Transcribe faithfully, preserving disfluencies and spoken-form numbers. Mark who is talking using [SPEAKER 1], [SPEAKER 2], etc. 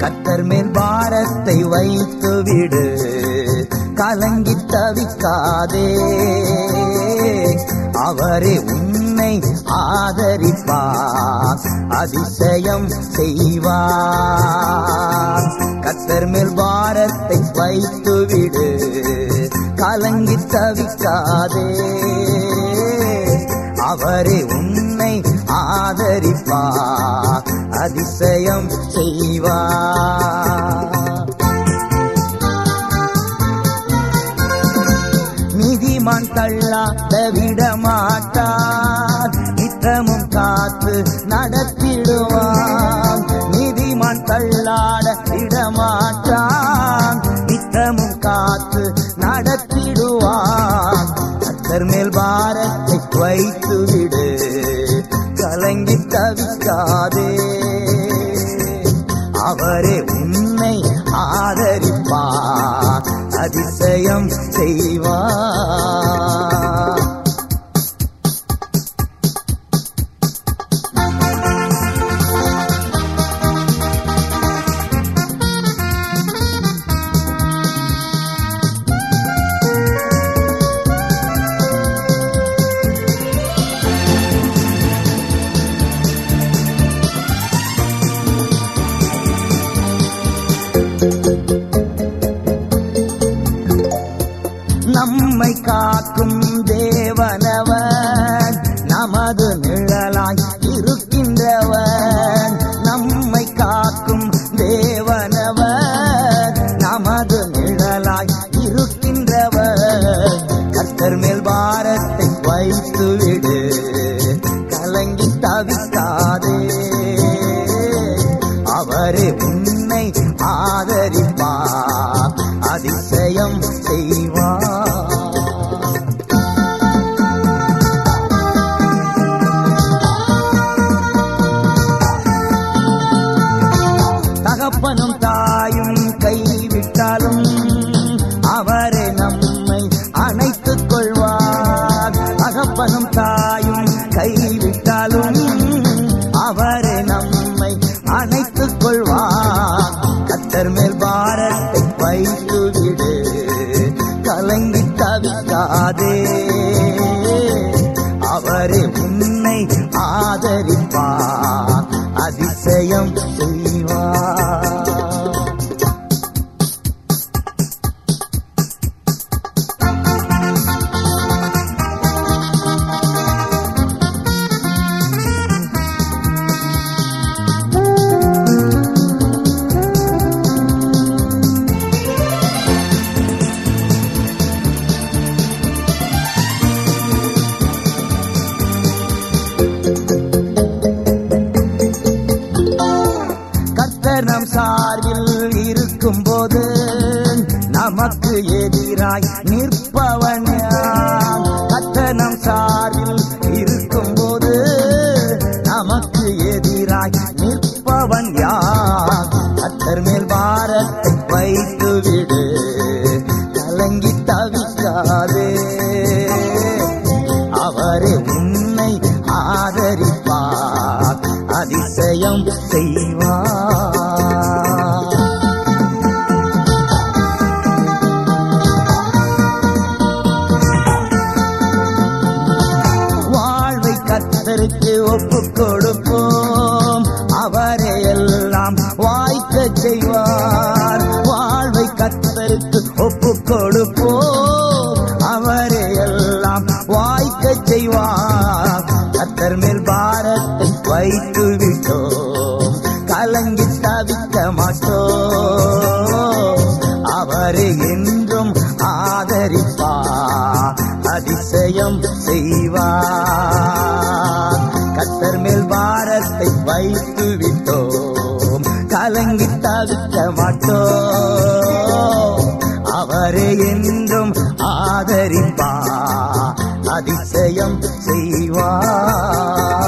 [SPEAKER 1] கர்த்தர் மேல் பாரத்தை வைத்து விடு, கலங்கி தவிக்காதே. அவரே உன்னை ஆதரிப்பார், அதிசயம் செய்வார். கர்த்தர் மேல் பாரத்தை வைத்து விடு, கலங்கி தவிக்காதே. அவரே உன்னை ஆதரிப்பார், அதிசயம் செய்வார். நீதிமான் தள்ளாட விடமாட்டார், நித்தமும் காத்து நடத்திடுவான். நீதிமான் தள்ளாட விடமாட்டான், நித்தமும் காத்து நடத்திடுவான். கர்த்தர் மேல் பாரத்தை வைத்து விடு, கலங்கி தவிக்காதே. அவரே உன்னை ஆதரிப்பார், அதிசயம் செய்வார். நம்மை காக்கும் தேவனவன், நமது நிழலாய் இருக்கின்றவன். நம்மை காக்கும் தேவனவன், நமது நிழலாய் இருக்கின்றவன். கர்த்தர் மேல் பாரத்தை வைத்து விடு, கலங்கி தவிக்காதே. அவரே உன்னை ஆதரிப்பார், அதிசயம் செய்வார். தகப்பனும் தாயும் கைவிட்டாலும் அவரே நம்மை அணைத்துக் கொள்வார். தகப்பனும் தாயும் கைவிட்டாலும் அவரே நம்மை அணைத்துக் கொள்வார். கர்த்தர் மேல் பாரத்தை வைத்து விடு, கலங்கி தவிக்காதே. அவரே உன்னை ஆதரிப்பார், அதிசயம் செய்வார். நம் சார்பில் இருக்கும் போது நமக்கு எதிராய் நிற்பவன் யார்? கர்த்தர் நம் சார்பில் இருக்கும் போது நமக்கு எதிராய் நிற்பவன் யார்? கர்த்தர் மேல் பாரத்தை வைத்து விடு, கலங்கி தவிக்காதே. அவரே உன்னை ஆதரிப்பார், அதிசயம் செய்வார். கர்த்தருக்கு ஒப்புக் கொடுப்போம், அவரே எல்லாம் வாய்க்க செய்வார். வாழ்வை கர்த்தருக்கு ஒப்புக் கொடுப்போம், அவரே எல்லாம் வாய்க்க செய்வார். கர்த்தர் மேல் பாரத்தை வைத்து விட்டோம், கலங்கி தவிக்க மாட்டோம். அவரே என்றும் ஆதரிப்பார், அதிசயம் செய்வார். கர்த்தர் மேல் பாரத்தை வைத்து விட்டோம், கலங்கி தவிக்க மாட்டோம். அவரே என்றும் ஆதரிப்பார், அதிசயம் செய்வார்.